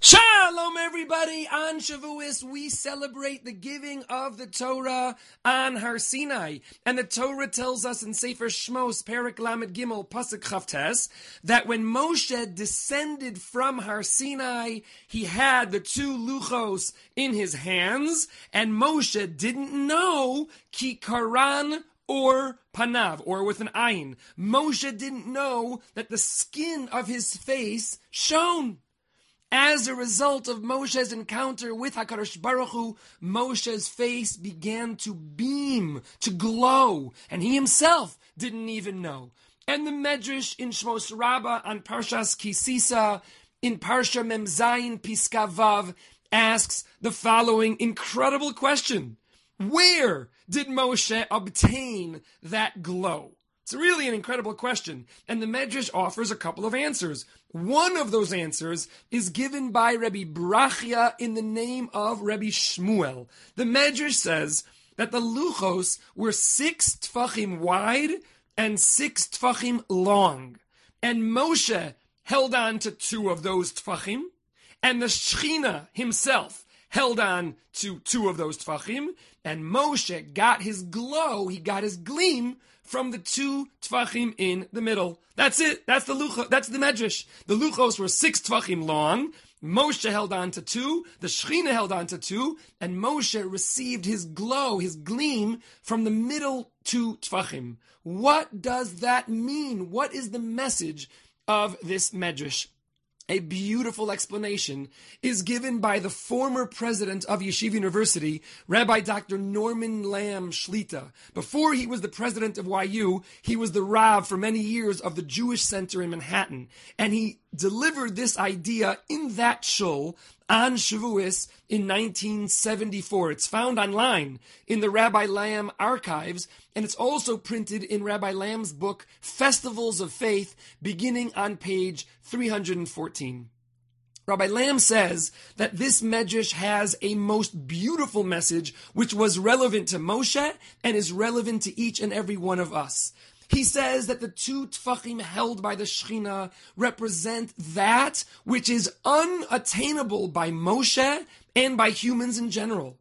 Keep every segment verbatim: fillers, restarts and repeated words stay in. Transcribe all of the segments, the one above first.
Shalom everybody, on Shavuos we celebrate the giving of the Torah on Har Sinai. And the Torah tells us in Sefer Shmos, Perek Lamed Gimel, Pasuk Chavtes, that when Moshe descended from Har Sinai, he had the two luchos in his hands, and Moshe didn't know ki karan or panav, or with an ayin. Moshe didn't know that the skin of his face shone. As a result of Moshe's encounter with HaKadosh Baruch Hu, Moshe's face began to beam, to glow, and he himself didn't even know. And the Medrash in Shmos Rabbah on Parshas Kisisa, in Parsha Mem Zayin Piska Vav, asks the following incredible question. Where did Moshe obtain that glow? It's really an incredible question, and the Medrash offers a couple of answers. One of those answers is given by Rabbi Brachia in the name of Rabbi Shmuel. The Medrash says that the luchos were six tfachim wide and six tfachim long, and Moshe held on to two of those tfachim, and the Shechina himself held on to two of those tfachim, and Moshe got his glow, he got his gleam from the two tfachim in the middle. That's it. That's the luchos. That's the medrash. The luchos were six tfachim long. Moshe held on to two. The Shechina held on to two. And Moshe received his glow, his gleam, from the middle two tfachim. What does that mean? What is the message of this medrash? A beautiful explanation is given by the former president of Yeshiva University, Rabbi Doctor Norman Lamb Shlita. Before he was the president of Y U, he was the Rav for many years of the Jewish Center in Manhattan. And he delivered this idea in that shul on Shavuos in nineteen seventy-four. It's found online in the Rabbi Lamb archives, and it's also printed in Rabbi Lamb's book, Festivals of Faith, beginning on page three hundred fourteen. Rabbi Lamb says that this medrash has a most beautiful message which was relevant to Moshe and is relevant to each and every one of us. He says that the two tfachim held by the Shechina represent that which is unattainable by Moshe and by humans in general.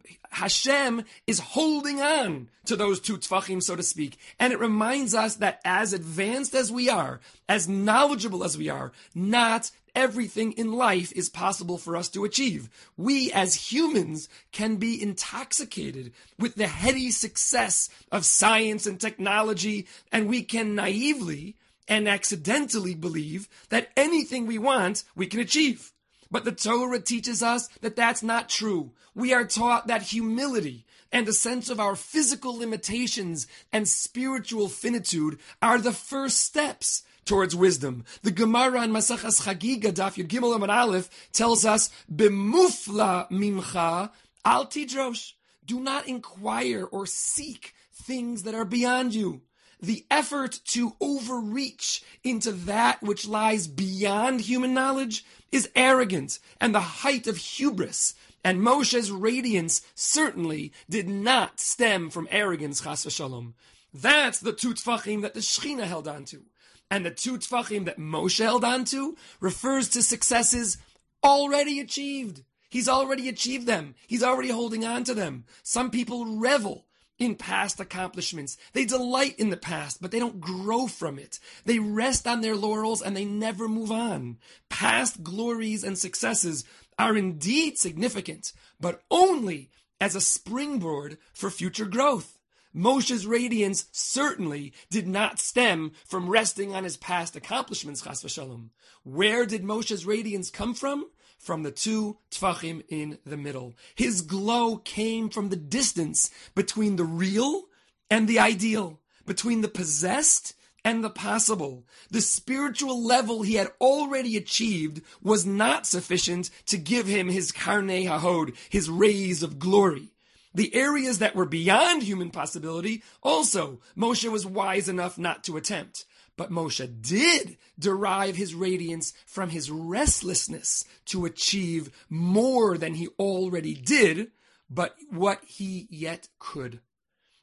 Hashem is holding on to those two tfachim, so to speak. And it reminds us that as advanced as we are, as knowledgeable as we are, not everything in life is possible for us to achieve. We as humans can be intoxicated with the heady success of science and technology, and we can naively and accidentally believe that anything we want, we can achieve. But the Torah teaches us that that's not true. We are taught that humility and a sense of our physical limitations and spiritual finitude are the first steps towards wisdom. The Gemara on Masachas Chagiga, Daf Yud Gimel Amud Aleph, tells us, "B'mufla mimcha al tidrosh." Do not inquire or seek things that are beyond you. The effort to overreach into that which lies beyond human knowledge is arrogant and the height of hubris. And Moshe's radiance certainly did not stem from arrogance, chas v'shalom. That's the two tfachim that the Shechina held on to. And the two tfachim that Moshe held on to refers to successes already achieved. He's already achieved them. He's already holding on to them. Some people revel in past accomplishments. They delight in the past, but they don't grow from it. They rest on their laurels and they never move on. Past glories and successes are indeed significant, but only as a springboard for future growth. Moshe's radiance certainly did not stem from resting on his past accomplishments, chas v'shalom. Where did Moshe's radiance come from? From the two tfachim in the middle. His glow came from the distance between the real and the ideal, between the possessed and the possible. The spiritual level he had already achieved was not sufficient to give him his karnei hahod, his rays of glory. The areas that were beyond human possibility, also, Moshe was wise enough not to attempt. But Moshe did derive his radiance from his restlessness to achieve more than he already did, but what he yet could.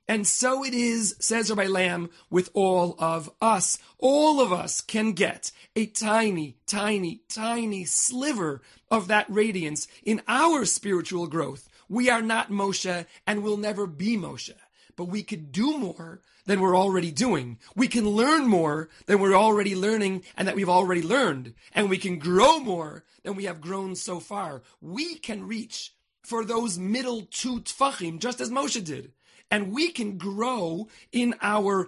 And so it is, says Rabbi Lamb, with all of us. All of us can get a tiny, tiny, tiny sliver of that radiance in our spiritual growth. We are not Moshe and will never be Moshe, but we could do more than we're already doing. We can learn more than we're already learning and that we've already learned. And we can grow more than we have grown so far. We can reach for those middle two tfachim, just as Moshe did. And we can grow in our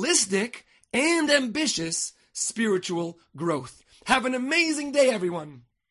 realistic and ambitious spiritual growth. Have an amazing day, everyone.